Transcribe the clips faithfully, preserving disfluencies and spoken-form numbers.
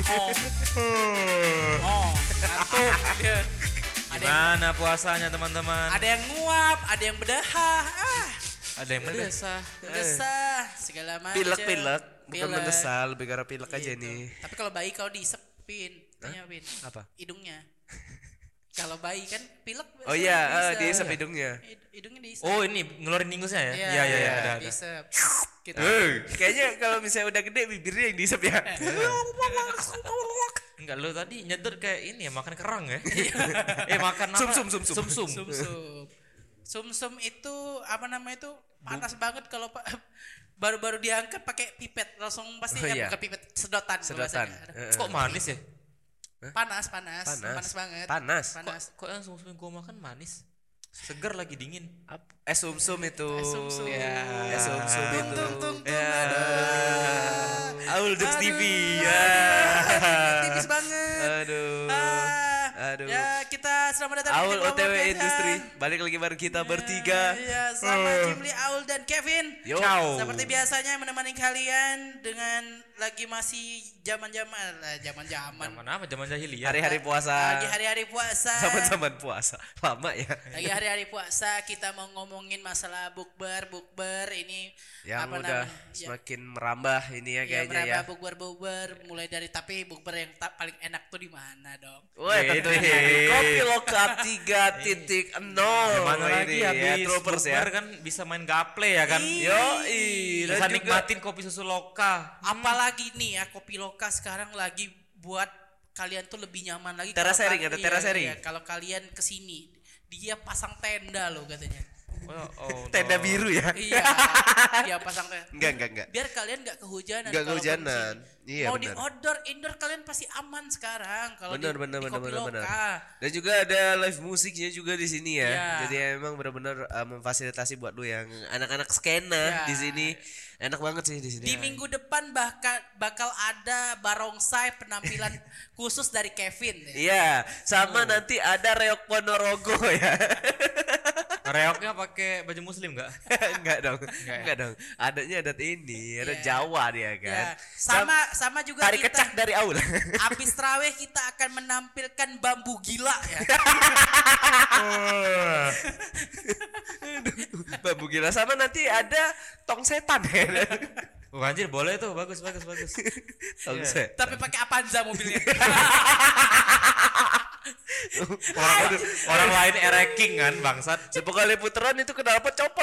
Oh. Oh, ngantuk dia. Ada yang, Gimana puasanya teman-teman? ada yang nguap, ada yang berdahah. Ah, Ada yang mendesah. berdesah, segala macam. Pilek-pilek, bukan Pilek. mendesal, lebih karena pilek aja Gitu. nih. Tapi kalau bayi kalau diisepin, tanya Pin. Apa? Hidungnya. Kalau bayi kan pilek. Oh sering iya, eh, diisep. diisep hidungnya. Hid- Hidungnya diisep. Oh ini ngeluarin ingusnya ya? Iya, Iya iya iya ada ada. diisep. Gitu. Eh, kayaknya kalau misalnya udah gede bibirnya yang diisep ya. Enggak lu tadi nyedot kayak ini ya makan kerang ya? eh makan apa? Sum, sum, sum, sum. Sum sum. Sumsum. Sumsum itu apa namanya itu panas banget kalau pak baru-baru diangkat pakai pipet langsung pasti Oh, kan iya. bukan pipet sedotan. kalau Sedotan. bahasanya. Eh, eh. Kok manis ya? Panas, panas, Panas. panas, banget. Panas. Panas. Kok yang sum sum gua makan manis? Segar lagi dingin. Ap- Eh sum-sum itu. Eh, sum-sum. Ya, eh, sum-sum Tung, itu. tung, tung, tung, Ya. aduh. Aul Dux T V. Aduh, Ya. tipis banget. Aduh. Ah, Aduh. Ya kita selamat datang Aul di O T W Podcast Industri. An. Balik lagi bareng kita bertiga. Iya, sama Jimli, Aul dan Kevin. Yo. Ciao. Seperti biasanya menemani kalian dengan lagi masih zaman-zaman lah, zaman-zaman. Zaman apa? Zaman jahiliyah. Hari-hari puasa. Lagi hari-hari puasa. Zaman-zaman puasa. Lama ya. Lagi hari-hari puasa kita mau ngomongin masalah bukber, bukber ini Yang apa udah namanya? Ya, semakin merambah ini ya ya, kayaknya ya. merambah bukber-bukber mulai dari tapi bukber yang tak paling enak tuh di mana dong? Wah, Gitu. tentunya Kopi Loka tiga titik nol. Gimana lagi ya, habis Troopers ya. bukber kan bisa main gaple ya kan? Ih. Yo, Bisa nikmatin kopi susu loka. Apalagi nih ya kopi loka sekarang lagi buat kalian tuh lebih nyaman lagi. Teras kalau sharing, kal- ada iya, teras sharing. iya, kalau kalian kesini dia pasang tenda loh katanya. Oh, oh, Tenda no. biru ya. Iya, dia pasang tenda. Enggak, enggak, enggak. Biar kalian nggak kehujanan. Nggak kalau kehujanan. kesini. Iya, Mau di benar. outdoor, indoor kalian pasti aman sekarang kalau di, Benar, benar, di benar, kopi benar, benar. loka. Dan juga ada live musiknya juga di sini ya. Iya. Jadi emang benar-benar uh, memfasilitasi buat lu yang anak-anak skena Iya. di sini. Enak banget sih di sini. Di minggu depan bahkan bakal ada barongsai penampilan khusus dari Kevin. Ya. Iya, sama nanti ada Reok Ponorogo ya. Reoknya pakai baju muslim enggak? Enggak dong. ya? Enggak dong. Adanya adat ini, ada Iya. Jawa dia kan. Ya, sama sama juga Tari kita kecak dari Aul. habis traweh kita akan menampilkan bambu gila ya. Babu gila sama nanti ada tong setan ya. Oh, anjir boleh tuh, bagus bagus bagus. Tong Iya. setan. Tapi pakai Avanza mobilnya. Orang, orang lain ereking kan bangsat. Sepuluh kali putaran itu kenapa copot?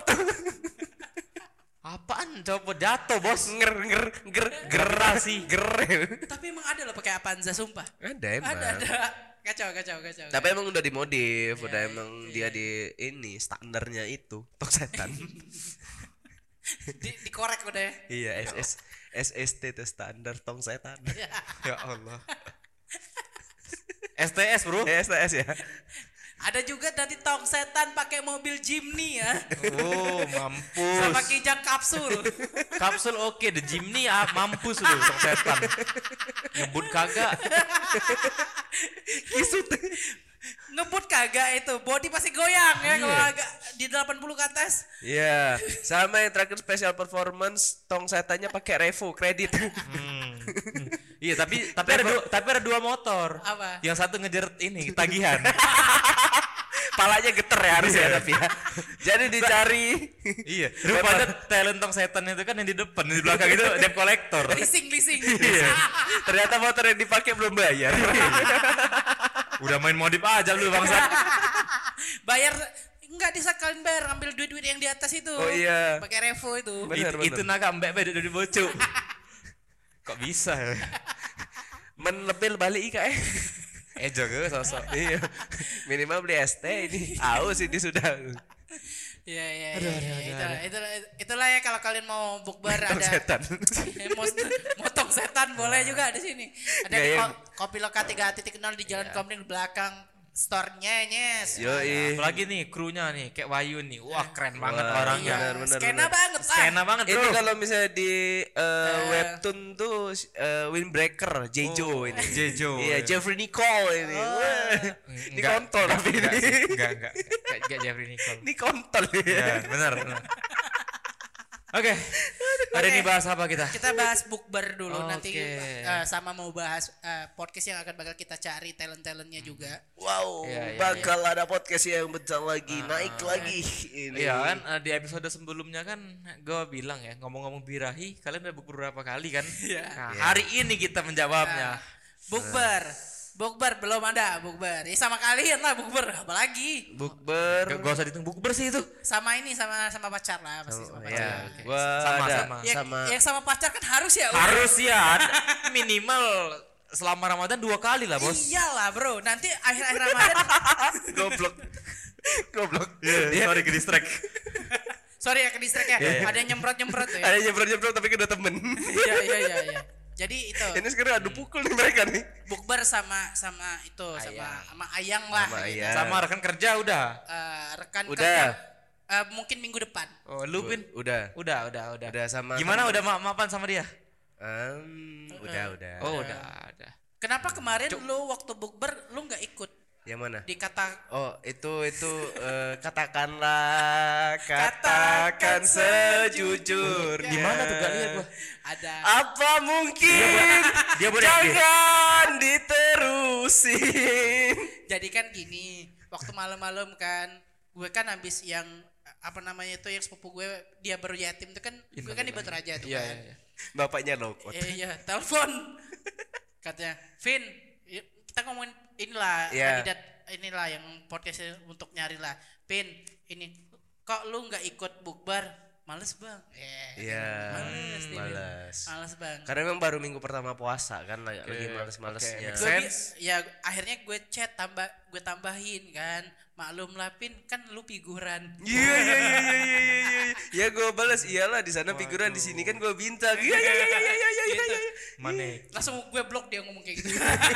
Apaan copot jatuh bos? nger nger nger Gerasi. ger. Tapi emang ada loh pakai Avanza sumpah. Ada emang. Ada ada. Kacau kacau kacau. Tapi emang udah dimodif, udah Iya, emang iya. dia di ini standarnya itu tong setan. di, dikorek udah ya. Iya, S S S S T itu standar tong setan. Ya Allah. S T S bro. S T S ya. Ada juga nanti tong setan pakai mobil Jimny ya. Oh mampus. Sama kijang kapsul. Kapsul oke, the Jimny ah, mampus lu tong setan. Ngebut kagak. Kisut. Ngebut kagak itu, body pasti goyang ya kalau Iya. agak di delapan puluh ke atas. Iya, sama yang terakhir special performance tong setannya pakai Revo kredit. Hmm. Iya tapi tapi ada dua, tapi ada dua motor. Apa? Yang satu ngejar ini tagihan. Palanya geter ya harus ya tapi ya. Jadi dicari. Iya. Rupanya talent tong setan itu kan yang di depan, di belakang itu debt collector. Leasing leasing. Iya. Ternyata motor yang dipakai belum bayar. Udah main modif aja lu bangsa. Bayar enggak disakalin bayar, ambil duit-duit yang di atas itu. Oh iya. Pakai Revo itu. Bener, itu, bener. itu naga mbak mbak dari bocok. Kok bisa? Men lebih balik ika eh. Eh jaga sosok. Iya. Minimal beli es teh ini. Aus ini sudah. Iya iya iya. Itulah, itulah, itulah ya kalau kalian mau bukber Tong ada setan. Eh, mau motong setan boleh juga di sini. Ada Nggak, di ya. ko- Kopi Loka tiga titik nol di Jalan Komering belakang store-nya nyes. Yoi. Apalagi nih krunya nih kayak Wayu nih. Wah keren banget Wah, orangnya. benar, benar, Skena benar. banget ah. Skena banget bro. Ini kalau misalnya di uh, webtoon tuh uh, Windbreaker, Jejo Oh, ini. Jejo. Iya, Jeffrey Nicole ini. Wah, ini Enggak, kontol tapi enggak, ini. sih. Enggak enggak. Enggak enggak Jeffrey Nicole. Ini kontol ya. Ya, benar, benar. Oke. Hari ini Oke. bahas apa kita? Kita bahas bukber dulu nanti Oke. eh, sama mau bahas eh, podcast yang akan bakal kita cari talent-talentnya juga. Wow, Iya, iya, bakal ada podcast yang bentar lagi naik lagi ini. Iya kan eh, di episode sebelumnya kan gue bilang ya ngomong-ngomong birahi kalian udah beberapa kali kan. Iya. Nah, hari ini kita menjawabnya. Bukber. Bukber belum ada bukber. Ya sama kalian lah bukber, apalagi Bukber. Gak, gak usah dihitung bukber sih itu. sama ini sama sama pacar lah pasti sama pacar. Ya, Oke. gua Sama, ada sama. Yang, sama yang sama pacar kan harus ya. Harus ya ada minimal selama Ramadan dua kali lah bos. Iyalah bro, nanti akhir-akhir Ramadan. goblok. Goblok. Yeah, sorry ke distract. Sorry ya ke distract ya. Iya, iya. Ada yang nyemprot-nyemprot tuh ya. Ada nyemprot-nyemprot tapi udah temen. Iya iya iya iya. Jadi itu Ini sekarang adu pukul nih mereka nih. bukber sama sama itu sama Ayang. sama Ayang lah. Sama gitu. Ayang. Sama rekan kerja udah. Eh, rekan Udah. kerja. Eh, mungkin minggu depan. Oh, lu Pin? Udah. Udah, udah, udah. Udah sama Gimana temen. udah ma-maafan sama dia? Um, udah, udah. Oh, udah, udah. Kenapa kemarin lu waktu bukber lu nggak ikut? Yang mana? Dikata Oh, itu itu eh, katakanlah katakan Katakan sejujurnya. Gimana tuh gak lihat gua? ada Apa mungkin Dia boleh jangan diterusin. jadi kan gini, waktu malam-malam kan gue kan habis yang apa namanya itu yang sepupu gue dia baru yatim itu kan gue kan di Batu Raja tuh Iya, kan. iya, iya. Bapaknya lokot. Eh, iya, telepon. Katanya, "Vin, yuk kita ngomongin inilah Iya. kandidat inilah yang podcast untuk nyari lah. Vin, ini kok lu nggak ikut bukber? Males, Bang." Eh, Iya. Males, dia bilang. Males. Males, Bang. Karena memang baru minggu pertama puasa kan lagi, lagi males-malesnya. Oke, Gue bi- sense. ya akhirnya gue chat tambah gue tambahin kan. Maklum lah Pin, kan lu figuran. Iya iya iya iya iya iya. iya. Ya gue balas iyalah di sana figuran di sini kan gue bintang. Iya iya iya iya iya iya iya. Gitu. Mana? Langsung gue blok dia ngomong kayak gitu.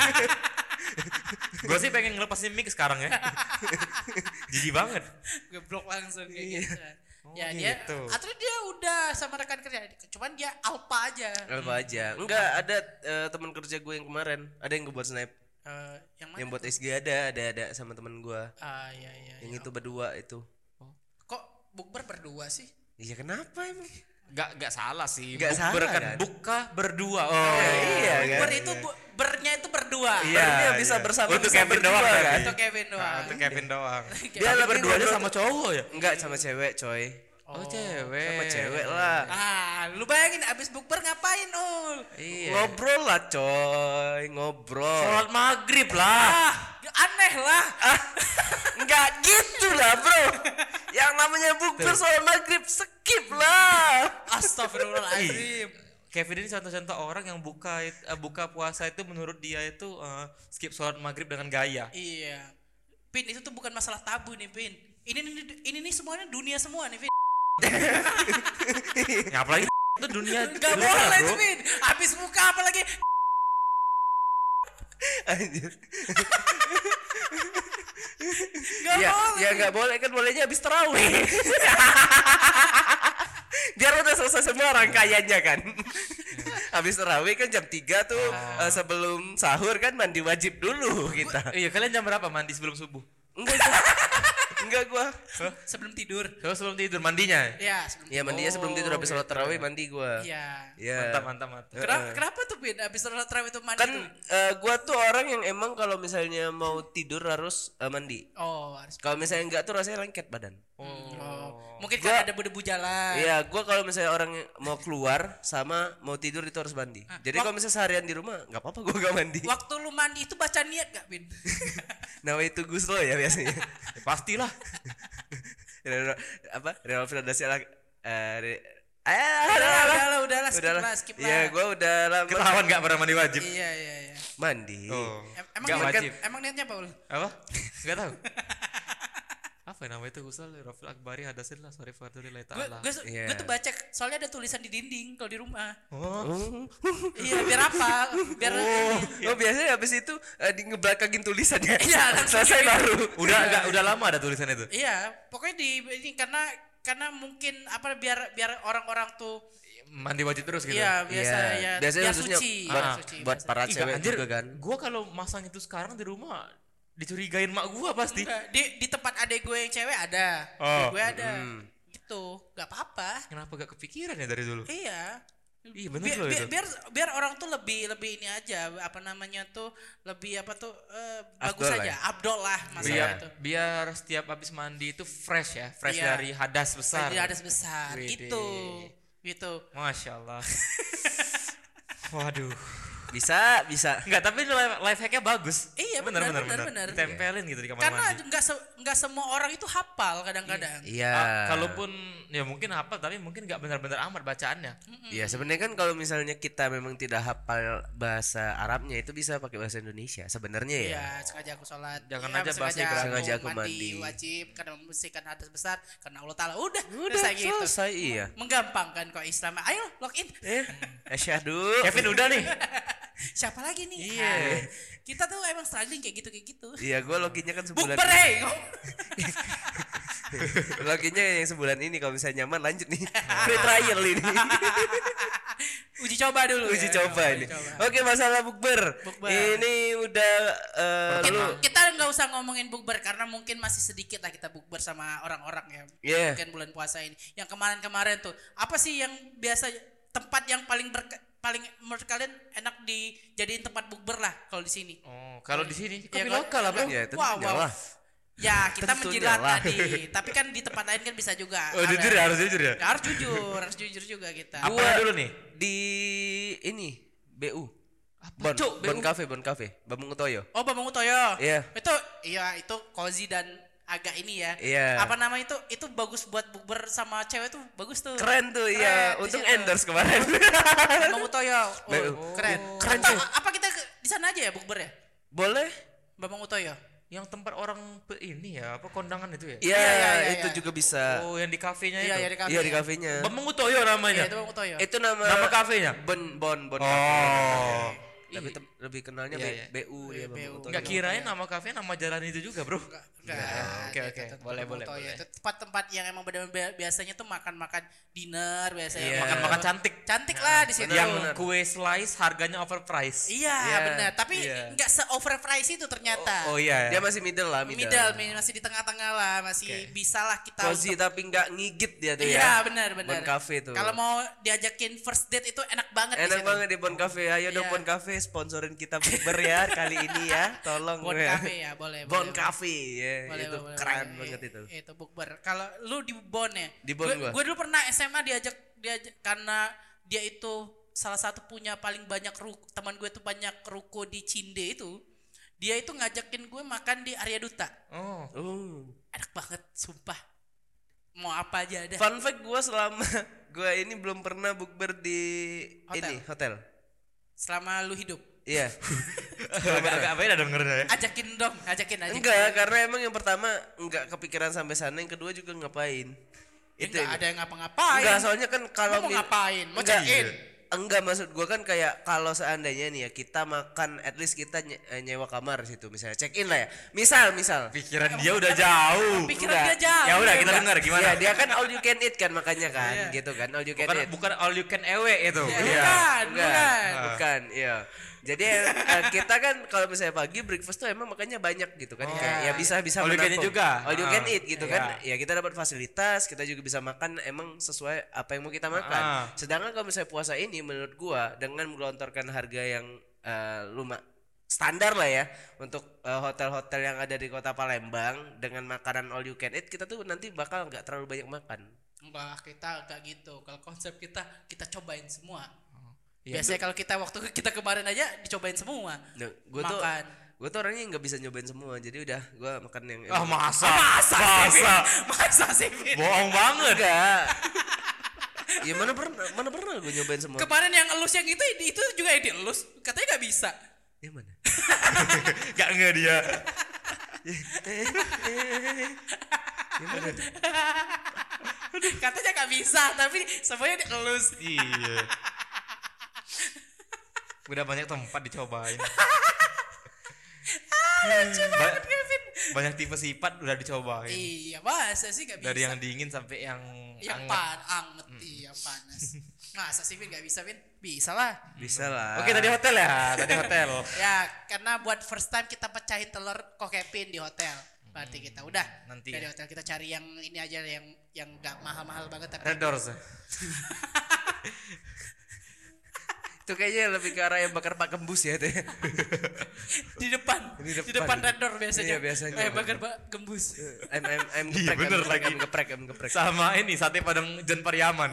Gue sih pengen ngelepasin mic sekarang ya. Jijik banget. Gue blok langsung kayak Iya. gitu. Oh, Ya dia, gitu. atau dia udah sama rekan kerja, cuman dia alpa aja. Apa aja? Enggak ada eh, teman kerja gue yang kemarin. Ada yang gue buat snap. Eh, yang mana? Yang buat S G ada, ada ada sama teman gue. Ah iya iya. Yang iya. itu berdua itu. Kok bukber berdua sih? Iya kenapa emang? Gak, gak salah sih. Gak Buk- salah, berkan kan? buka berdua. Oh, iya kan? Bukber itu bu- bernya itu berdua. Iya, dia bisa iya. bersama Untuk bisa Kevin berdua doang kan. kan? Untuk Kevin doang. Nah, untuk Kevin doang. Dia Dia lebih berduanya ngobrol- sama cowok ya? Enggak sama cewek, coy. Oh, cewek. Sama cewek lah. Ah, lu bayangin abis bukber ngapain, Ul? Iya. Ngobrol lah, coy. Ngobrol. Sholat maghrib lah. Ah, aneh lah. Enggak gitu lah, Bro. Yang namanya bukber soal maghrib skip lah. Astagfirullahaladzim. Kevin ini contoh-contoh orang yang buka it- eh, buka puasa itu menurut dia itu eh, skip sholat maghrib dengan gaya. Iya. Pin, itu tuh bukan masalah tabu nih, Pin. Ini ini, ini nih semuanya dunia semua nih, Pin. Ya, apalagi itu dunia. Gak dunia, boleh bro. tuh, Pin. Habis buka apalagi. Anjir. Gak Ya, boleh. ya enggak boleh kan bolehnya habis tarawih. Biar udah selesai semua rangkaiannya kan. Habis tarawih kan jam tiga tuh eh, sebelum sahur kan mandi wajib dulu kita. Iya, kalian jam berapa mandi sebelum subuh? Enggak gua. Enggak gua. Sebelum tidur. Kalau sebelum tidur mandinya. Ya, sebelum Iya mandinya sebelum tidur habis sholat tarawih mandi gua. Iya. Iya. Mantap, mantap, mantap. Kenapa, kenapa tuh, Pin? Abis sholat tarawih itu mandi Kan tuh? eh, gua tuh orang yang emang kalau misalnya mau tidur harus eh, mandi. Oh, harus. Kalau misalnya enggak tuh rasanya lengket badan. Oh. Mungkin Gua- kan ada debu-debu jalan. Iya, gua kalau misalnya orang yang mau keluar sama mau tidur itu harus mandi. Jadi kalau misalnya seharian di rumah nggak apa-apa gua gak mandi. Waktu lu mandi itu baca niat gak, Pin? Nawa itu Guslo ya biasanya. Ya, pastilah. Reno- apa? Renovasi lah. Eh, re- eh, Udah lah, udah lah, udah lah, skip Udahlah. lah, skip lah. Iya, gua udah lama Ketahuan nggak pernah mandi wajib? Iya, iya, iya. mandi. Oh. Em- emang Nggak niat- wajib. Emang niatnya apa, Ul? Apa? Gak tahu. Apa ya namanya itu Gusal Rafil Akbari hadasin lah sorry fadlillahi Gue ta'ala. gue Iya. gue tuh baca soalnya ada tulisan di dinding kalau di rumah. Oh. Oh, Iya, biar apa? Biar oh biasanya habis itu eh, di ngebelakangin tulisannya. Iya, langsung selesai kayak gitu. baru. Udah agak udah lama ada tulisan itu. Iya, pokoknya di ini karena karena mungkin apa biar biar orang-orang tuh Mandi wajib terus gitu. iya biasa Iya, ya biasanya biar khususnya suci, buat, biar Ah. suci, buat biar para Ih, cewek anjir, juga kan. Gua kalau masang itu sekarang di rumah dicurigain mak gua pasti. Enggak, di di tempat adek gue yang cewek ada. Oh. Di gue ada. tuh, nggak apa-apa. Kenapa gak kepikiran ya dari dulu? Iya. Iya bener Bi- loh bi- itu. biar biar orang tuh lebih lebih ini aja apa namanya tuh lebih apa tuh eh, bagus Afdol lah aja ya. abdol lah masalah Biar itu biar setiap habis mandi itu fresh ya, fresh Iya. dari hadas besar. jadi ada sebesar Widih. gitu gitu Masya Allah. Waduh. Bisa, bisa. Enggak, tapi life, life hacknya bagus. Iya, benar benar, benar benar, benar. Tempelin gitu di kamar karena mandi. nggak se- nggak semua orang itu hafal kadang-kadang Iya. Ah, kalaupun ya mungkin hafal tapi mungkin nggak benar-benar amat bacaannya. Iya, sebenarnya kan kalau misalnya kita memang tidak hafal bahasa Arabnya itu bisa pakai bahasa Indonesia sebenarnya ya. Iya, sengaja aku sholat. Jangan Iya, aja bahasa Ibrani. Sengaja aku mandi, mandi. wajib karena membersihkan hadas besar karena Allah Taala. Udah, Udah selesai gitu. selesai iya. Menggampangkan kok Islam. Ayo login. Eh, asyhadu. Kevin udah nih. Siapa lagi nih? Iya. Ah, kita tuh emang struggling kayak gitu kayak gitu. Iya, gue loginnya kan sebulan. Bukber hey. Loginnya yang sebulan ini kalau misalnya nyaman lanjut nih. Free trial ini. Uji coba dulu. Uji ya. coba ini. Oke, masalah bukber. Bukber. Ini udah eh, Kita, lu kita nggak usah ngomongin bukber karena mungkin masih sedikit lah kita bukber sama orang-orang ya. Iya. Mungkin bulan puasa ini. Yang kemarin-kemarin tuh, apa sih yang biasa tempat yang paling berke, paling menurut kalian enak dijadiin tempat bukber lah kalau di sini? Oh, kalau di sini Ya, kopi kalau- lokal lah, Bro. ya Wow, tentunya wow. lah. Ya, kita Tentunya menjilat lah. tadi. Tapi kan di tempat lain kan bisa juga. Oh, Ada. jujur ya, harus jujur ya. Ya, harus jujur, harus jujur juga kita. Apa Gua- dulu nih? Di ini B U. Apa, Bon, Cuk? Bon B U? Cafe, Bon Cafe, Bambang Utoyo. Oh, Bambang Utoyo. Iya. Itu iya itu cozy dan agak ini ya. Iya. Apa nama itu? Itu bagus buat bukber sama cewek tuh, bagus tuh. Keren tuh, Keren, iya. di Untung situ. endorse kemarin. Bambang Utoyo. Oh, B U. keren. Keren, Atau, cuy. apa kita ke- di sana aja ya bukber ya? Boleh? Bambang Utoyo. Yang tempat orang pe- ini ya, apa kondangan itu ya? Iya, Iya, iya, iya, itu iya. juga bisa. Oh, yang di kafenya Iya, itu. ya di kafe. Iya di kafenya. Bambang Utoyo namanya. Iya, itu Bambang Utoyo. Itu nama Nama kafenya? Bon Bon Bon Oh. Cafe. Tapi tem- lebih kenalnya Iya, B- iya. BU ya B U. Bambang Utoyo. Enggak kirain nama kafe nama jalan itu juga, Bro. Enggak. Oke, oke. Itu Boleh, Bambang boleh, Utoyo. boleh. Itu tempat-tempat yang emang benar-benar biasanya tuh makan-makan dinner biasanya. Iya. Makan-makan cantik. Cantik lah di situ. Yang benar. kue slice harganya overpriced. Iya, Iya, benar. Tapi iya. nggak se-overprice itu ternyata. Oh iya. Dia masih middle lah, middle. middle, mi- masih di tengah-tengah lah, masih bisa lah kita. Cozy untuk- tapi nggak ngigit dia tuh Iya, ya. benar, benar. Bon Cafe tuh. Kalau mau diajakin first date itu enak banget di Enak situ. banget di Bon Cafe. Ayo dong Iya. Bon Cafe sponsorin kita bukber ya kali ini ya. Tolong Bon ya. Cafe ya, boleh. Bon boleh, Cafe ya. boleh, itu boleh, keren boleh. banget itu. Itu bukber. Kalau lu di Bon ya? Di Bon gua. Gue dulu pernah S M A diajak diajak karena dia itu salah satu punya paling banyak ruko, teman gue tuh banyak ruko di Cinde itu. Dia itu ngajakin gue makan di Arya Duta. Oh. Oh. Enak banget, sumpah. Mau apa aja ada. Fun fact gue selama gue ini belum pernah bukber di Hotel. ini hotel. Selama lu hidup. Iya. Agak-agak beda dong dengernya ya. Ajakin dong, ajakin aja. Enggak, karena emang yang pertama enggak kepikiran sampai sana, yang kedua juga ngapain. Itu Enggak yang- ada yang ngapa-ngapain. Enggak, soalnya kan kalau Lu mau mi- ngapain? Mau enggak, check-in? enggak, maksud gua kan kayak kalau seandainya nih ya kita makan, at least kita nye- eh, nyewa kamar di situ misalnya, check in lah ya. Misal, misal. Pikiran dia udah jauh. Pikiran Enggak. dia jauh. Ya udah kita Enggak. dengar gimana. Iya, dia kan all you can eat kan makanya kan, Iya. gitu kan, all you can Bukan eat. bukan all you can ewe itu. Ya, Iya. bukan, Enggak, bukan. bukan, iya. Jadi eh, kita kan kalau misalnya pagi breakfast tuh emang makanya banyak gitu kan, Oh. kayak ya bisa bisa All you can eat menampung. juga? All you can Ah, eat gitu iya. kan, ya kita dapat fasilitas, kita juga bisa makan emang sesuai apa yang mau kita makan. Ah. Sedangkan kalau misalnya puasa ini menurut gua dengan menggelontorkan harga yang eh, lumayan standar lah ya untuk eh, hotel-hotel yang ada di kota Palembang dengan makanan all you can eat, kita tuh nanti bakal nggak terlalu banyak makan. Enggak, kita enggak gitu. Kalau konsep kita, kita cobain semua. Iya, Biasanya kalau kita waktu kita kemarin aja dicobain semua. Nah, gua tuh Makan. gua tuh orangnya nggak bisa nyobain semua, jadi udah gua makan yang Ah, masa? Masa, sih, Masa? Vin? Masa sih, Vin? Bohong banget. enggak. Ya mana pernah mana pernah gue nyobain semua. Kemarin yang elus yang itu itu juga yang dielus, katanya nggak bisa. Yang mana? Gak nge dia. Yang mana? Katanya nggak bisa, tapi semuanya dielus. Iya. Udah banyak tempat dicobain. Ba- banyak tipe sifat udah dicobain. Iya, masa sih nggak bisa. Dari yang dingin sampai yang yang hangat. pan, anget, iya panas. Masa sih Vin nggak bisa, Vin? Bisa lah. Bisa lah. Oke, tadi hotel ya, tadi hotel. Ya, karena buat first time kita pecahin telur kok Kevin di hotel. Berarti kita udah Nanti dari ya. hotel kita cari yang ini aja yang yang nggak mahal-mahal banget tapi Red Doors. Itu kayaknya lebih ke arah yang bakar Pak Gembus ya itu. di depan Di di depan. depan Red Door biasanya. Iya, biasanya. Eh bakar Pak gembus. Em em em Iya, geprek, bener em geprek, lagi. em geprek, em geprek. Sama ini sate Padang Jan Pariaman.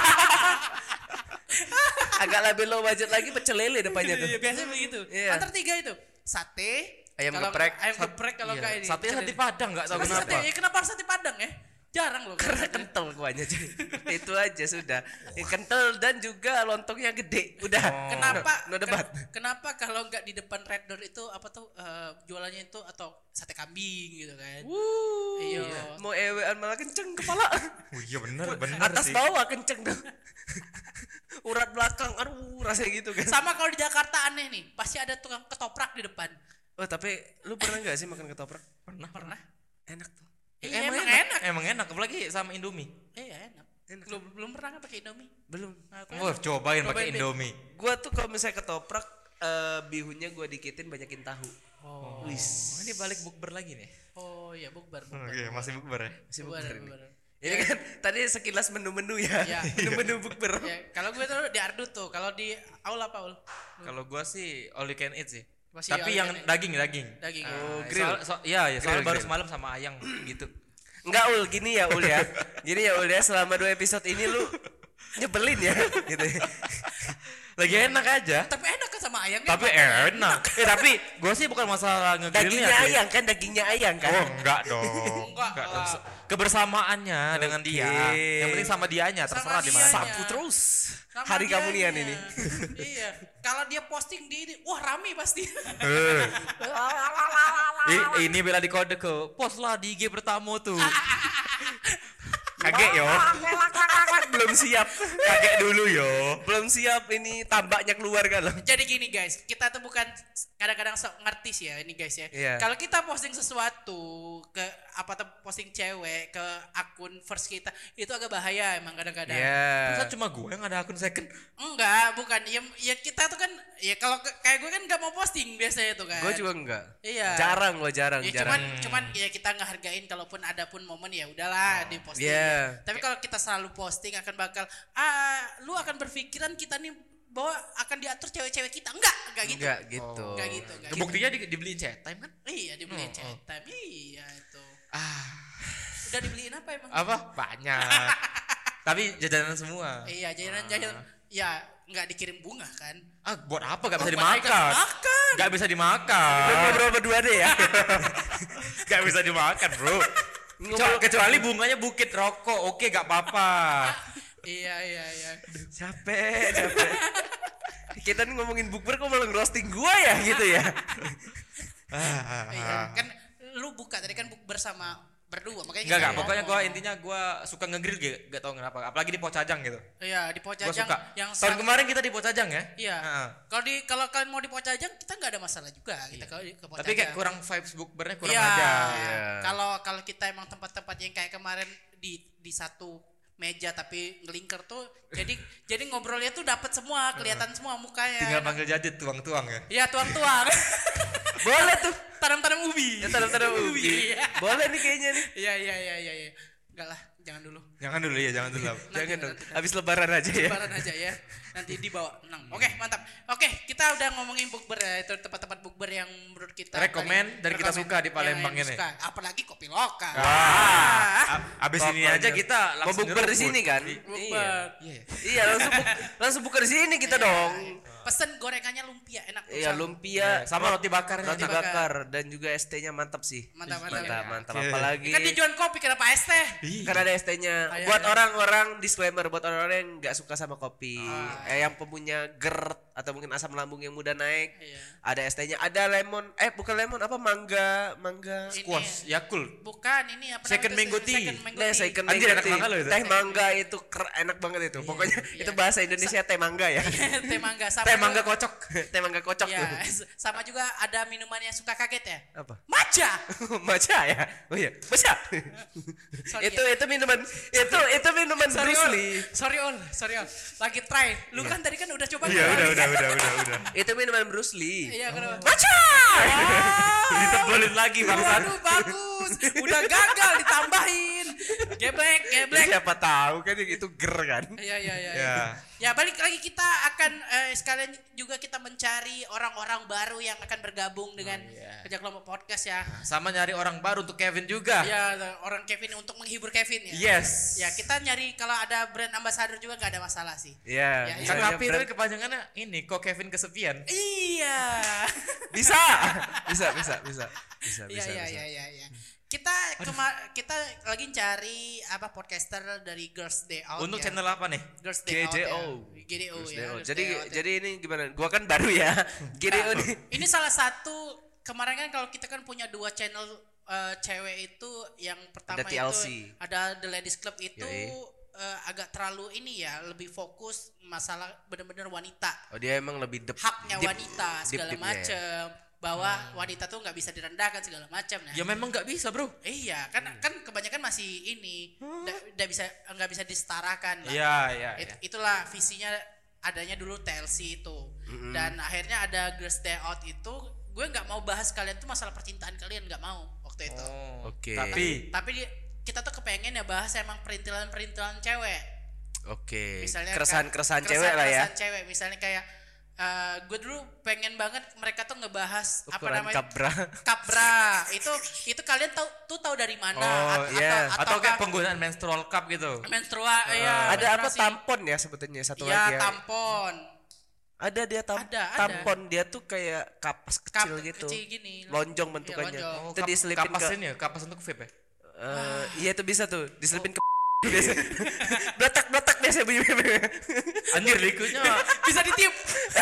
Agak lebih low budget lagi pecel lele depannya tuh. Iya biasanya begitu. Iya. Antar tiga itu sate, Ayam kalau- geprek. ayam geprek kalau Iya. nggak ini. Sate pecel sate lele. Padang enggak tahu Kenapa kenapa. sate? Ya, kenapa harus sate Padang ya? Jarang loh. Karena kental kuahnya cuy. Itu aja sudah. Ya, kental dan juga lontongnya gede. Udah. Kenapa? No, no debat. ken- kenapa kalau nggak di depan Red Door itu apa tuh eh, jualannya itu atau sate kambing gitu kan? Wuh. Iya. Mau ewean malah kenceng kepala. Oh, iya bener bener Atas sih. bawah kenceng tuh. Urat belakang, aduh rasanya gitu kan. Sama kalau di Jakarta aneh nih, pasti ada tukang ketoprak di depan. Oh tapi lu pernah nggak sih makan ketoprak? Pernah. Pernah? Enak tuh. Iya, emang enak. Emang enak apalagi sama Indomie. Iya enak. Enak. Belum belum pernah kan pakai Indomie? Belum. Aku Wah, cobain pakai Cobain deh. Indomie. Gua tuh kalau misalnya ketoprak eh, bihunnya gua dikitin banyakin tahu. Oh. Wis. Oh, ini balik bukber lagi nih. Oh iya bukber bukber. Oke, masih bukber ya. Masih Bukber, bukber ini. bukber. Ini kan tadi sekilas menu-menu ya. Iya. Menu-menu bukber. Ya, kalau gue tuh di Ardut tuh, kalau di Aul apa Aul? Kalau gua sih all you can eat sih. Masih Tapi all you yang can eat. daging daging. Daging. Oh, Ah, grill. soal- so- iya, ya, soalnya Grill, baru grill. semalam sama ayang gitu. Enggak ul, gini ya ul ya. Gini ya ul ya, selama dua episode ini lu nyebelin ya gitu. ya. Lagi enak aja. Tapi enak kan sama ayamnya. Tapi enak. Eh tapi gua sih bukan masalah ngegrillnya. Dagingnya sih. ayang kan, dagingnya ayang kan. Oh enggak dong. Enggak Enggak lah. dong. Se- Kebersamaannya dengan dia. Yang penting sama dianya, Sama terserah di mana. dianya. Sapu terus. Sama Hari kamu dianya. nian ini. Iya. Kalau dia posting di ini, wah rame pasti. Eh. I- ini bela di kode ke post lah di I G pertama tuh. Kaget yo. Belum siap. Kaget dulu yo. Belum siap ini tambaknya keluar kan loh. Jadi gini guys, kita tuh bukan kadang-kadang sok ngerti sih ya ini guys ya. Iya. Kalau kita posting sesuatu ke apa tuh posting cewek ke akun first kita itu agak bahaya emang kadang-kadang. Iya. Masa cuma gue yang ada akun second? Enggak, bukan. Ya, ya kita tuh kan ya kalau ke- kayak gue kan nggak mau posting biasanya tuh kan. Gue juga enggak. Iya. Jarang gue jarang, Ya, jarang. cuman cuman ya kita ngehargain kalaupun ada pun momen ya udahlah di posting. Iya. Tapi kalau kita selalu posting akan bakal ah lu akan berpikiran kita nih bahwa akan diatur cewek-cewek kita. Enggak, enggak gitu. Enggak gitu. Enggak gitu, enggak gitu. Buktinya di, dibeliin chat time kan? Iya, dibeliin Oh, chat oh. time. Iya itu. Ah, Udah dibeliin apa emang? apa? Banyak. Tapi jajanan semua. Iya, jajanan-jajanan. Ya, enggak dikirim bunga kan? Ah, buat apa? Gak bisa Oh, buat dimakan. makan. Gak bisa dimakan. Ngobrol berdua deh ya. Gak bisa dimakan bro. Kecuali, kecuali bunganya bukit rokok, oke gak apa-apa. Iya, iya, iya. Capek, capek. Kita nih ngomongin bukber kok malah ngerosting gua ya gitu ya. Iya, kan lu buka tadi kan buk bersama berdua makanya Enggak kita enggak, pokoknya ngomong. gua intinya gua suka ngegrill gak, gak tau kenapa. Apalagi di Pocajang gitu. Iya, di Gua Pocajang suka. yang Tahun sang- kemarin kita di Pocajang ya. Iya. Heeh. Kalau di kalau kalian mau di Pocajang kita nggak ada masalah juga kita kalau di ke Pocajang. Tapi kayak kurang vibes bukbernya kurang Iya. aja. Iya. Kalau kalau kita emang tempat-tempat yang kayak kemarin di di satu meja tapi ngelingker tuh jadi jadi ngobrolnya tuh dapat semua, kelihatan semua mukanya. Tinggal panggil jadit tuang-tuang ya. Iya, tuang-tuang. Boleh tuh. Tanam-tanam ubi. Ya tanam-tanam ubi. Iya. Boleh nih kayaknya nih. Iya, iya, iya, iya, iya. Enggak lah, jangan dulu. Jangan dulu ya, jangan dulu. Nanti, Jangan dong. nanti, Habis lebaran aja ya. Lebaran aja ya. Nanti dibawa enam. Oke, mantap. Oke, kita udah ngomongin bukber ya. Itu tempat-tempat bukber yang menurut kita Rekomen paling- dan kita rekomen. suka di Palembang Yang ini. suka. Apalagi kopi lokal. Wah. A- Abis ini Pokoknya. aja kita Mau langsung bukber di nyeruput. sini kan? Bukber. Iya. Iya, langsung buk, langsung buka di sini kita dong. Pesen gorengannya lumpia enak. Iya, Sal. lumpia Sama roti bakarnya. roti enak. bakar dan juga es tehnya mantap sih. Mantap, mantap. Mantap, mantap. Oke. Apalagi Kan dia jualan kopi kenapa es teh? Iya. kan ada es tehnya. Ayo, Buat ayo. orang-orang disclaimer buat orang-orang yang nggak suka sama kopi, Ah. eh, yang pemunya GERD atau mungkin asam lambung yang mudah naik. Iya. Ada es tehnya, ada lemon, eh bukan lemon apa mangga, mangga. Ini. Squash, Yakult. Bukan ini apa Second namanya mango tuh? tea. Second mango Nah, tea. second Anjir, mango enak tea. banget loh itu. Teh mangga itu ker- enak banget itu. Pokoknya iya. itu bahasa Indonesia teh mangga ya. Teh mangga sama Teh juga- mangga kocok. Teh mangga kocok Iya, tuh. sama juga ada minuman yang suka kaget ya. Apa? Matcha. Matcha ya? Oh iya, matcha. Sorry itu ya. itu minuman itu itu minuman Sorry Bruce Ol, Lee. sorry Ol, sorry Ol. Lagi try. Lu kan tadi kan udah coba. Iya, kan? udah, udah, udah, udah, udah. Itu minuman Bruce Lee. Iya kenapa? Ditebolin lagi bangsat. Waduh bagus, udah gagal ditambahin. Geblek, geblek. Siapa tahu kan yang itu ger kan. Iya iya iya. Ya. Ya balik lagi kita akan eh, sekalian juga kita mencari orang-orang baru yang akan bergabung dengan kerja kelompok podcast ya. Sama nyari orang baru untuk Kevin juga. Ya orang Kevin untuk menghibur Kevin ya. Yes. Ya kita nyari kalau ada brand ambassador juga nggak ada masalah sih. Iya. Ya, Kan misalnya rapi brand- tapi kepanjangannya ini kok Kevin kesepian. Iya. bisa. Bisa bisa bisa. Bisa Iya bisa. iya bisa. iya iya. Ya. Kita kema- kita lagi cari apa podcaster dari Girls Day Out. Untuk ya. channel apa nih? Girls Day Out. G D O. Ya. G D O Terus ya. Deo. Girls Jadi Day Out ya. jadi ini gimana? Gua kan baru ya. G D O nih. Ini salah satu kemarin kan kalau kita kan punya dua channel eh, cewek itu yang pertama Ada T L C. itu ada The Ladies Club itu Yoi. eh, agak terlalu ini ya lebih fokus masalah benar-benar wanita, Oh dia emang lebih deep, haknya deep- wanita deep- segala deep, ya. macem bahwa wanita tuh nggak bisa direndahkan segala macam. Nah, Ya memang nggak bisa bro. iya kan kan kebanyakan masih ini nggak bisa nggak bisa disetarakan lah. Iya iya. It- itulah visinya adanya dulu T L C itu dan akhirnya ada Girls Day Out itu gue nggak mau bahas kalian tuh masalah percintaan kalian nggak mau waktu itu Oh, Oke. Tapi tapi di- kita tuh kepengen ya bahas emang perintilan-perintilan cewek Oke. misalnya Keresahan-keresahan kayak- cewek lah ya. keresahan cewek misalnya kayak eh, gue dulu pengen banget mereka tuh ngebahas apa Ukuran namanya kabra. kabra itu itu kalian tahu tuh tahu dari mana Oh, At- iya. atau kayak ataukah penggunaan menstrual cup gitu. menstrua ya Ada apa menstruasi. tampon ya sebetulnya satu Iya, lagi ya. tampon Ada dia tam- Ada, ada. tampon dia tuh kayak kapas Kap- kecil gitu. kecil gini. Lonjong Iya, bentukannya. lonjong. Oh, Itu kap- diselipin kapas ke ini ya, kapas untuk vape ya. eh, iya itu bisa tuh, diselipin ke biasa. Bletak-bletak biasa bunyi. Anjir likunya. Bisa ditiup.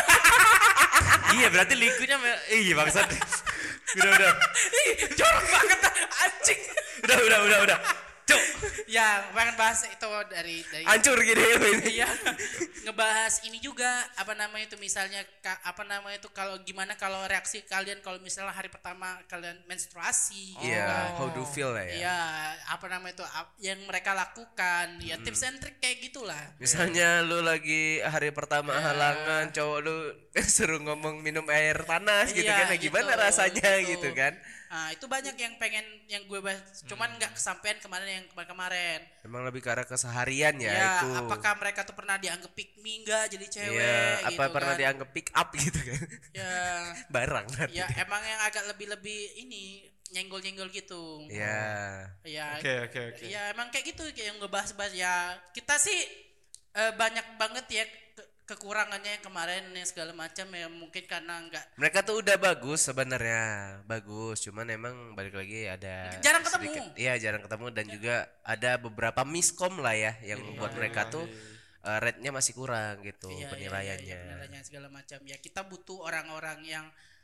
Iya berarti likunya me- iya bangsat. Udah udah. Jorok banget anjing. Udah udah udah udah. Cuk. Ya, pengen bahas itu dari dari Hancur gini ini. Iya. Ngebahas ini juga apa namanya itu misalnya ka- apa namanya itu kalau gimana kalau reaksi kalian kalau misalnya hari pertama kalian menstruasi gitu Iya, kan. how do you feel lah ya. Iya, apa namanya itu ap- yang mereka lakukan, ya tips and trick kayak gitulah. Misalnya lu lagi hari pertama Iya. halangan, cowok lu suruh ngomong minum air panas gitu Iya, kan, nah, gimana gitu, rasanya gitu. gitu kan. Nah, itu banyak yang pengen yang gue bahas, cuman nggak kesampaian kemarin yang kemarin-kemarin. Emang lebih ke arah keseharian ya, Ya, itu. apakah mereka tuh pernah dianggap pick me nggak jadi cewek Iya, apa gitu pernah kan. dianggap pick up gitu kan. Ya, Barang berarti. ya emang yang agak lebih-lebih ini nyenggol-nyenggol gitu. Iya. Ya, Oke oke oke. ya emang kayak gitu kayak yang ngebahas-bahas ya. Kita sih eh, banyak banget ya ke- kekurangannya yang kemarin yang segala macam ya mungkin karena nggak Mereka tuh udah bagus sebenarnya, bagus. Cuman emang balik lagi ada Jarang ketemu. Iya, jarang ketemu dan juga ada beberapa miskom lah ya yang membuat mereka tuh eh, rate-nya masih kurang gitu Iya, iya, penilaiannya. iya, iya, penilaiannya segala macam ya kita butuh orang-orang yang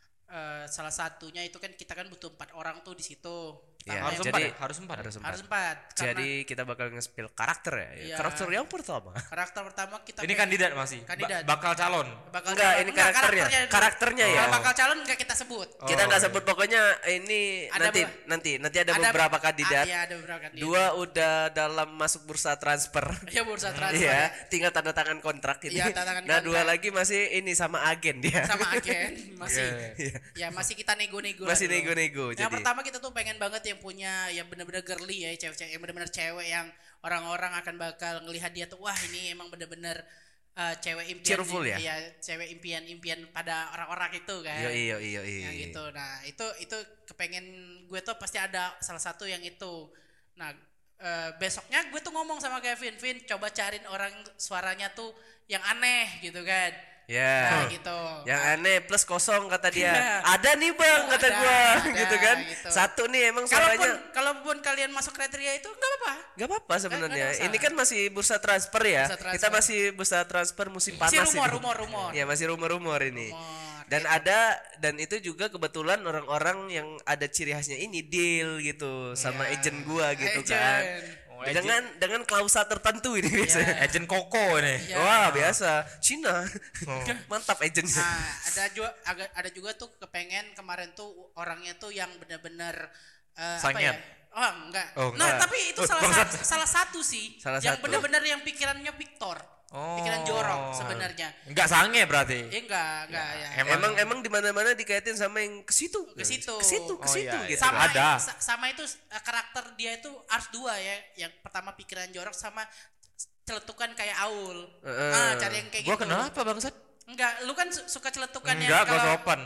eh, salah satunya itu kan kita kan butuh empat orang tuh di situ. Iya, Pertama Harus yang- empat jadi- ya? Harus empat. Harus empat. harus empat karena Jadi kita bakal nge-spill karakter ya. Iya. Karakter yang pertama. karakter pertama kita Ini pengen- kandidat masih. Ba- Kandidat. bakal calon. bakal Enggak, calon. ini Enggak, karakternya. dulu. Karakternya ya. Kalau bakal calon enggak kita sebut. Kita Oh, nggak iya. sebut pokoknya ini Ada nanti be- nanti nanti ada, beberapa kandidat. Ah, iya, ada beberapa kandidat. Dua udah dalam masuk bursa transfer. ya bursa transfer. Iya, tinggal tanda tangan kontrak ini. Iya, tanda tangan Nah, dua kontrak. lagi masih ini sama agen dia. Sama agen masih Iya. ya masih kita nego-nego Masih lah dulu. nego-nego, Yang jadi. pertama kita tuh pengen banget yang punya yang bener-bener girly ya cewek-cewek yang bener-bener cewek yang orang-orang akan bakal ngelihat dia tuh wah ini emang bener-bener uh, cewek impian Cheerful ya? iya, cewek impian-impian pada orang-orang itu kan Iya iya iya iya. yang gitu nah itu itu kepengen gue tuh pasti ada salah satu yang itu nah eh, besoknya gue tuh ngomong sama Kevin Vin coba cariin orang suaranya tuh yang aneh gitu kan Ya. nah, gitu Yang aneh plus kosong kata dia. Iya. Ada nih Bang kata Ada, gua ada, gitu kan. gitu. Satu nih emang kalaupun suaranya kalaupun kalian masuk kriteria itu nggak apa-apa Gak apa-apa sebenarnya. nggak ada masalah. Ini kan masih bursa transfer ya. Bursa transfer. Kita masih bursa transfer musim panas masih rumor ini. rumor rumor Ya masih rumor-rumor ini. Rumor, Dan gitu. ada dan itu juga kebetulan orang-orang yang ada ciri khasnya ini deal gitu sama Ya. agent gua gitu Agent. kan. Oh, dengan dengan klausa tertentu ini biasanya. Agent Koko nih. Ya. Wah, biasa. Cina. Oh. Mantap agentnya. Nah, ada juga agak ada juga tuh kepengen kemarin tuh orangnya tuh yang benar-benar eh, apa Sanget. ya? Oh enggak. Oh, Nah enggak. tapi itu Oh, salah bangsat. satu, salah satu sih. Salah yang satu. benar-benar yang pikirannya Victor. Oh. Pikiran jorok sebenarnya. Enggak sange berarti. Eh enggak, enggak ya. Emang- Emang emang di mana-mana dikaitin sama yang ke situ. Ke situ. Ke situ, ke Oh, situ iya, gitu. iya. sama Ada. sa- sama itu eh, karakter dia itu harus dua ya. Yang pertama pikiran jorok sama celetukan kayak Aul. Heeh. Ah, cari yang kayak Gua gitu. kenapa bangsat? Enggak, lu kan su- suka celetukan Enggak, yang gua kalau sopan.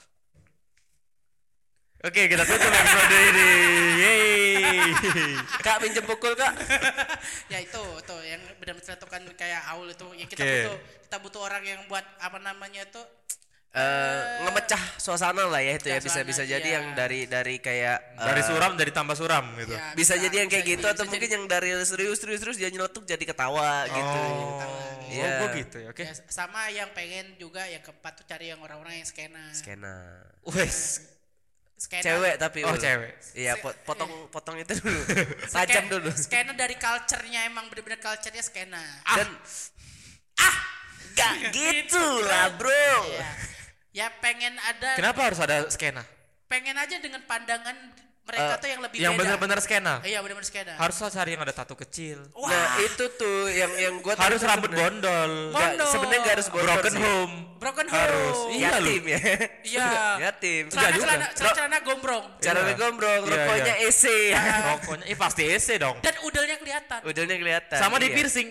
Oke, kita tutup episode ini. Yeay. Kak pinjem pukul Kak. ya itu tuh yang benar-benar celetukan kayak Aul itu ya kita Oke. butuh kita butuh orang yang buat apa namanya itu Eh, ngemecah suasana lah ya itu ya, bisa Suasana, bisa jadi iya. yang dari dari kayak Dari eh, suram dari tambah suram gitu. ya, bisa jadi yang kayak bisa gitu jadi, atau bisa mungkin jadi. yang dari serius serius terus dia nyeletuk jadi ketawa gitu. Oh, Iya. gua gitu ya. Oke. Ya, sama yang pengen juga yang keempat tuh cari yang orang-orang yang skena. Skena. Wes. Skena. Cewek tapi Oh, Ul. cewek. Iya, Se- pot- potong potong itu dulu. Ske- Tajam dulu. Skena dari culture-nya emang bener-bener culture-nya skena. Dan ah gak gitu lah, Bro. Ya. Ya pengen ada Kenapa harus ada skena? pengen aja dengan pandangan mereka Eh, tuh yang lebih Yang beda. benar-benar skena. Iya benar-benar skena. Harus cari yang ada tato kecil. Wah, Nah, itu tuh yang yang gua Harus tahu rambut sebenarnya- bondol. Nggak, Bondol. sebenarnya nggak harus bondol Broken sih. home. broken Harus. home. Iya, lu. Yatim ya. Iya. Yatim. Enggak juga. Celana celana celana gombrong. Cara Iya. gombrong, Iya, rokoknya iya. E C. Rokoknya, eh pasti ese dong. Dan udelnya kelihatan. Udahnya kelihatan. Sama di iya. piercing.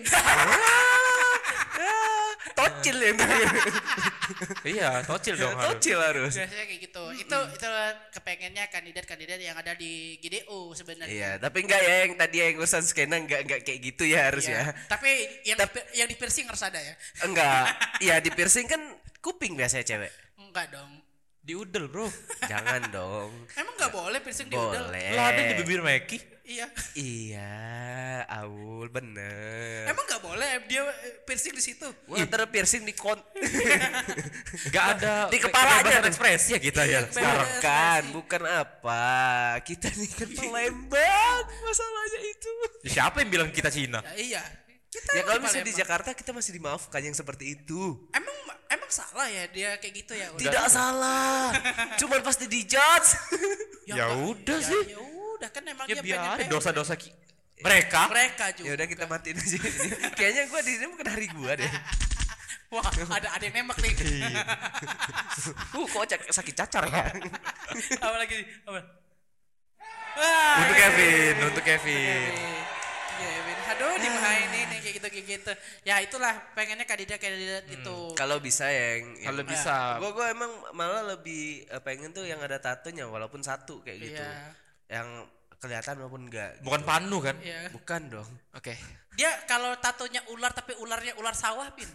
Ah, tocil yang Iya, tocil dong harus. tocil harus. Biasanya kayak gitu. Itu itu kepengennya kandidat-kandidat yang ada di G D U sebenarnya. Iya, tapi enggak ya yang tadi yang urusan skena enggak enggak kayak gitu ya harus Iya. ya. Tapi yang di, yang di piercing harus ada ya. Enggak. Iya, di piercing kan kuping biasanya cewek. Enggak dong. Di udel, Bro. Jangan dong. Emang nggak boleh piercing di udel? Boleh. Lah ada di bibir Meki. Iya. Iya, Aul bener. Emang nggak boleh dia piercing di situ? Wah, ntar piercing di kon. Enggak ada Di kepalanya kebebasan tuh. ekspresi ya kita ya sekarang. Bukan, bukan apa. Kita nih kan Palembang masalahnya itu. Siapa yang bilang kita Cina? Ya, iya. Kita Ya emang kalau di misalnya di Palembang. Jakarta kita masih dimaafkan yang seperti itu. Emang emang salah ya dia kayak gitu ya? Tidak salah. Cuman pasti dijudge. Ya enggak. udah Ya- sih. Ya udah kan emang Ya dia biar pengen- dosa-dosa ki- mereka. mereka juga. Ya udah kita matiin aja. Kayaknya gua di sini bukan hari gua deh. Wah, ada ada yang nembak nih. Uh, kok cak- sakit cacar ya? Apa lagi? Apa? Untuk Kevin, untuk Kevin. Iya, Vin. Aduh, dimainin nih kayak gitu kayak gitu. Ya itulah pengennya kandidat-kandidat itu. Kalau bisa yang Kalau yang- bisa. Gua gua emang malah lebih eh, pengen tuh yang ada tatonya walaupun satu kayak gitu. Iya. Yang kelihatan maupun enggak. Bukan panu kan? Iya. Bukan dong. Oke. Dia kalau tatonya ular tapi ularnya ular sawah, Pin.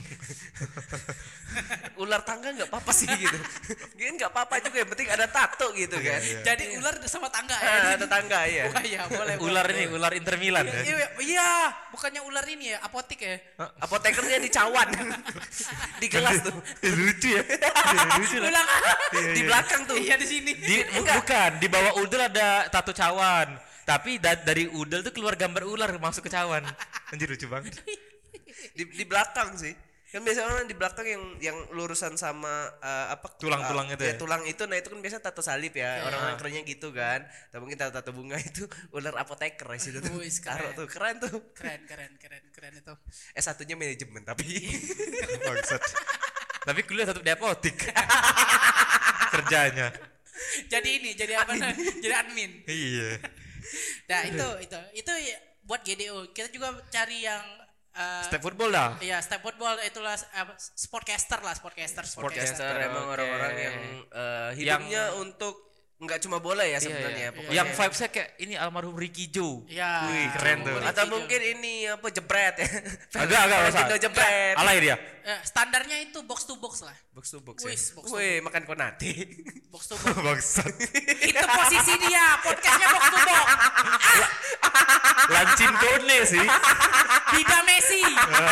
Ular tangga nggak apa-apa sih gitu. Gini nggak apa-apa juga yang penting ada tato gitu kan. Jadi ular sama tangga Ah, ya. tetangga ya. Wah, iya, boleh. Ular boleh. ini, ular Inter Milan ya. Iya, iya, bukannya ular ini ya, apotik ya. Apotekernya di cawan. Di kelas tuh. Lucu ya. Ulang. Di belakang tuh. Iya di sini. Di, bu- bukan, di bawah udel ada tato cawan. Tapi da- dari udel tuh keluar gambar ular masuk ke cawan. Anjir lucu banget. Di, di belakang sih. Kan biasanya orang di belakang yang yang lurusan sama eh, apa Tulang-tulang eh, itu ya, ya? tulang itu nah itu kan biasa tato salib ya. Orang-orang kerennya gitu kan. Tapi mungkin tato bunga itu ular apoteker di situ tuh. Wih, Taruh keren. tuh keren tuh. Keren, keren, keren, keren itu. S satunya manajemen tapi Bangsat. Tapi kuliah tetap di apotik. Kerjanya. Jadi ini, jadi apa? nah? Jadi admin. Iya. Nah itu, itu, itu ya buat G D U. Kita juga cari yang eh, Step football dah. Iya, step football itulah apa, sportcaster lah, sportcaster, podcaster Sportcaster, emang oke. orang-orang yang eh, hidupnya untuk nggak cuma bola ya Iya, sebenarnya iya. pokoknya. Yang vibes-nya kayak ini almarhum Ricky Joe. Iya. Wih, keren tuh. Ricky Atau Joe. mungkin ini apa jebret ya. Agak agak Valentino jebret. Alay dia. Eh, standarnya itu box to box lah. Box to box Wis, ya. box to Wih, makan konate. Box to box. Bangsat. Itu posisi dia, podcastnya box to box. Lancin Kone sih. Bida Messi.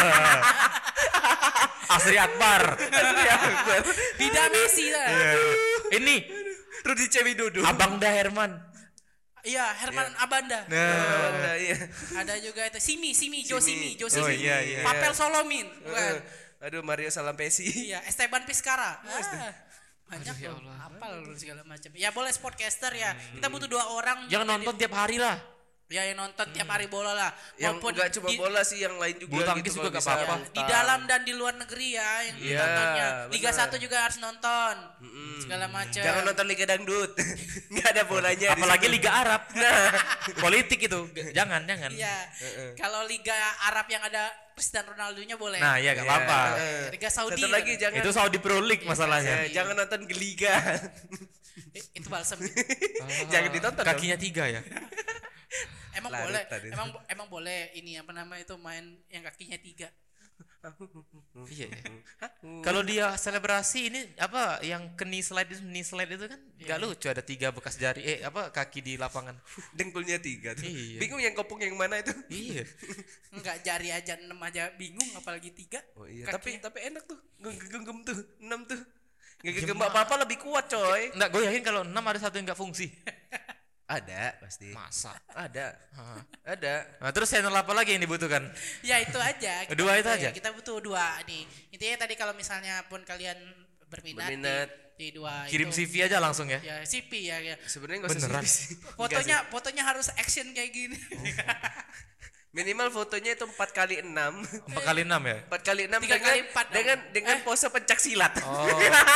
Asri Akbar. Bida Messi lah. Ini Rudi C. Widodo. Abang Da Herman. Iya, Herman Abanda. Nah, iya. Ada juga itu Simi, Simi, Jo Simi, Jo Oh, Simi. iya, iya. Papel Solomin. Bukan. Aduh, Mario Salampesi. Iya, Esteban Piscara. Ah. Banyak Aduh, ya loh. Allah. Apa lu segala macam. Ya boleh sportcaster ya. Kita butuh dua orang. Jangan jadi- nonton tiap hari lah. Ya yang nonton tiap hari bola lah. Yang Walaupun enggak cuma di- bola sih, yang lain juga Bulu tangkis gitu juga kalau gak bisa. apa-apa. Ya, di dalam dan di luar negeri ya yang Iya, nontonnya. Liga benar. satu juga harus nonton. Segala macam. Jangan nonton Liga Dangdut. Enggak ada bolanya. di Apalagi situ. Liga Arab. Nah, politik itu. G- Jangan, jangan. Iya. Kalau Liga Arab yang ada Cristiano Ronaldo-nya boleh. Nah, iya gak Iya. apa-apa. Eh, Liga Saudi. Satu lagi jangan Itu Saudi Pro League ya, masalahnya. jangan nonton Liga. Eh, itu balsam. Jangan ditonton dong. Kakinya tiga ya. Emang Larut boleh. tadi. Emang emang boleh ini apa nama itu main yang kakinya tiga. Iya. iya. Kalau dia selebrasi ini apa yang ke knee slide itu, knee slide itu kan nggak lucu, ada tiga bekas jari eh apa kaki di lapangan. Dengkulnya tiga tuh. Iya. Bingung yang kopong yang mana itu. Iya. Enggak jari aja enam aja bingung apalagi tiga. Oh iya, tapi Kakinya. tapi enak tuh. Genggam tuh, enam tuh. Gak genggam apa-apa lebih kuat, coy. Enggak, gue yakin kalau enam ada satu yang nggak fungsi. Ada pasti. Masa? Ada. Hah. Ada. Nah, terus channel apa lagi yang dibutuhkan? Ya itu aja. Kita Dua itu butuh- aja? ya, kita butuh dua nih. Intinya tadi kalau misalnya pun kalian berminat, Berminat. Di, di dua Kirim itu, C V aja langsung ya. ya C P ya, ya. Sebenarnya enggak usah Beneran? sih. Fotonya fotonya harus action kayak gini. Minimal fotonya itu empat kali enam. Empat kali enam ya. empat kali enam Tiga dengan kali empat dong. dengan dengan Eh. pose pencak silat. Oh.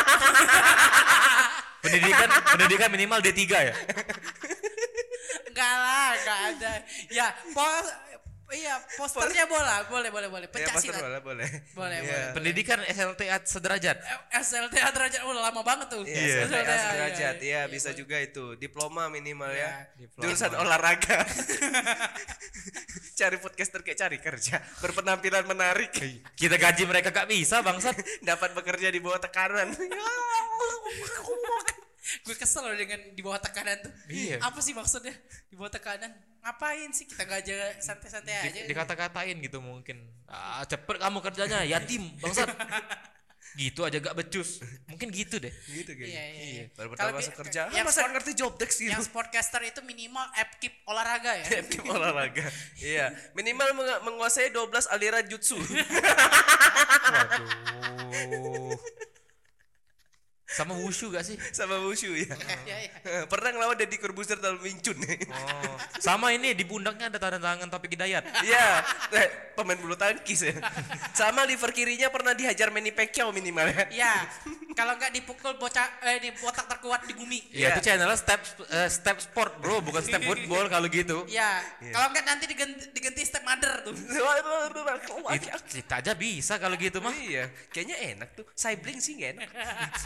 pendidikan pendidikan minimal D tiga ya. Enggak lah, enggak ada. Ya, pos iya, posternya bola, boleh boleh boleh. Ya, Pencak poster silat. boleh, boleh. Boleh, Iya. boleh. Pendidikan S L T A sederajat. S L T A derajat udah lama banget tuh. Iya, S L T A, sederajat. iya, Iya, bisa juga itu. Diploma minimal ya. Iya, diploma. Jurusan olahraga. Cari podcaster kayak cari kerja, berpenampilan menarik. Kita gaji mereka gak bisa bangsat. Dapat bekerja di bawah tekanan. Gue kesel loh dengan di bawah tekanan tuh. Iya. Apa sih maksudnya di bawah tekanan? Ngapain sih kita gak aja santai-santai aja? Di, dikata-katain gitu mungkin. Ah, cepet kamu kerjanya yatim bangsat. Gitu aja gak becus. Mungkin gitu deh. Gitu Iya, iya, iya. Baru Kalau pertama bi- masuk kerja, ah, yang masa sport- ngerti job desk gitu. Yang sportcaster itu minimal upkeep olahraga ya. Tim olahraga. Iya, minimal meng- menguasai dua belas aliran jutsu. Waduh. Sama wushu gak sih? Sama wushu ya. Iya, iya. Pernah ngelawan Deddy Corbuzier dalam Wing Chun. Oh. Sama ini di pundaknya ada tanda tangan Taufik Hidayat. Iya, eh, pemain bulu tangkis ya. Sama liver kirinya pernah dihajar Manny Pacquiao minimal ya. Iya. Kalau nggak dipukul bocah eh di botak terkuat di bumi. Iya, Iya. itu channelnya step eh, step sport, Bro, bukan step football kalau gitu. Iya. Kalau nggak nanti diganti, diganti step mother tuh. It- kita aja bisa kalau gitu mah. Iya, kayaknya enak tuh. Sibling sih gak enak.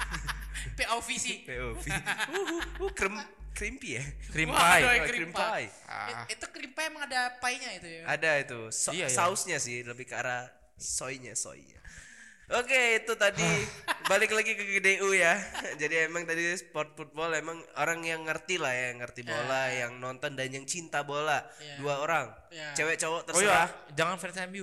P O V sih. P O V. Uh, uh, krem, crimpy ya. Cream Wah, pie. aduh, Oh, cream cream pie. pie. Ah. It- Itu cream pie emang ada pie-nya itu ya. Ada itu. So- Iya, iya. sausnya sih lebih ke arah soynya, soynya. Oke, itu tadi balik lagi ke G D U ya. Jadi emang tadi sport football emang orang yang ngerti lah ya, yang ngerti bola, yang nonton dan yang cinta bola. Iya. Dua orang. Iya. Cewek cowok Oh iya, terserah. jangan fans M U.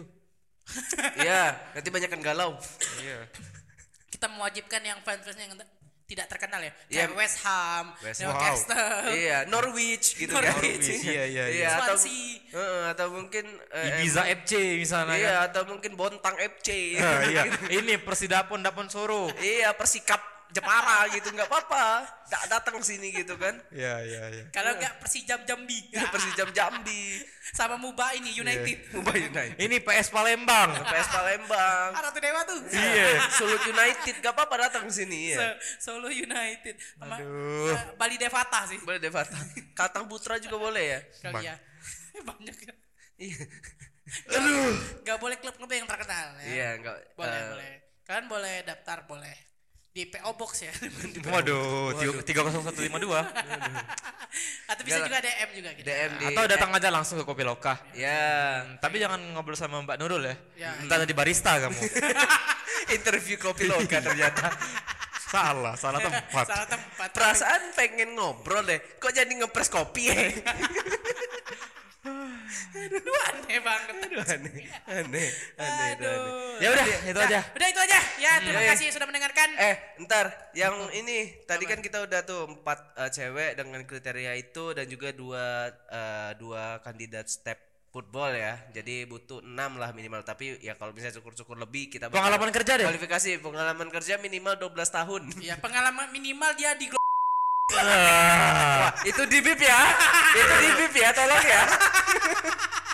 Iya, nanti banyak kan galau. Iya. Kita mewajibkan yang fans-fansnya yang tidak terkenal ya. Iya. Kayak West Ham, West Ham. Newcastle. Iya, Norwich gitu kan. Norwich, iya, iya, iya. atau, Swansea. Heeh, atau mungkin eh, Ibiza F C misalnya Iya, kan. atau mungkin Bontang F C. Ah, iya. Ini Persidapon Dapon Soro. Iya, Persikap Jepara gitu, nggak apa-apa. Da- datang sini gitu kan. Iya, iya, iya. Kalau nggak Persijam Jambi. Persijam Jambi, Sama Muba ini United. Mumbai United, Ini P S Palembang. P S Palembang, Ah, Ratu Dewa tuh. iya, Sulut United, gak apa-apa datang sini ya. So- Solo United. Sama Aduh. eh, Bali Devata sih. Boleh Devata, Katang Putra juga boleh ya. Kali ya. Banyak ya. Iya, Aduh. Gak boleh klub-klub yang terkenal ya. iya, nggak. Boleh, eh, boleh. Kalian boleh daftar, boleh. Di P O Box ya. Waduh, tiga nol satu lima dua. Atau bisa Enggak juga D M juga gitu. D M di. Atau datang aja langsung ke Kopi Loka. Ya, Hmm, tapi jangan ngobrol sama Mbak Nurul ya. Ya. Entar jadi barista kamu. interview kopi loka ternyata. Salah, salah tempat. Salah tempat. Perasaan pengen ngobrol deh, kok jadi ngepres kopi ya? Aduh, aneh banget. Aduh, aneh, aneh, aneh, itu aneh. Ya udah, itu aja. Udah itu aja. Ya, terima Iya. kasih sudah mendengarkan. Eh, ntar yang ini tadi kan kita udah tuh empat eh, cewek dengan kriteria itu dan juga dua eh, dua kandidat step football ya. Jadi butuh enam lah minimal. Tapi ya kalau bisa syukur-syukur lebih kita bakal Pengalaman kerja deh. kualifikasi pengalaman kerja minimal dua belas tahun. Ya pengalaman minimal dia di Wah, itu di bip ya. Itu di bip ya, tolong ya.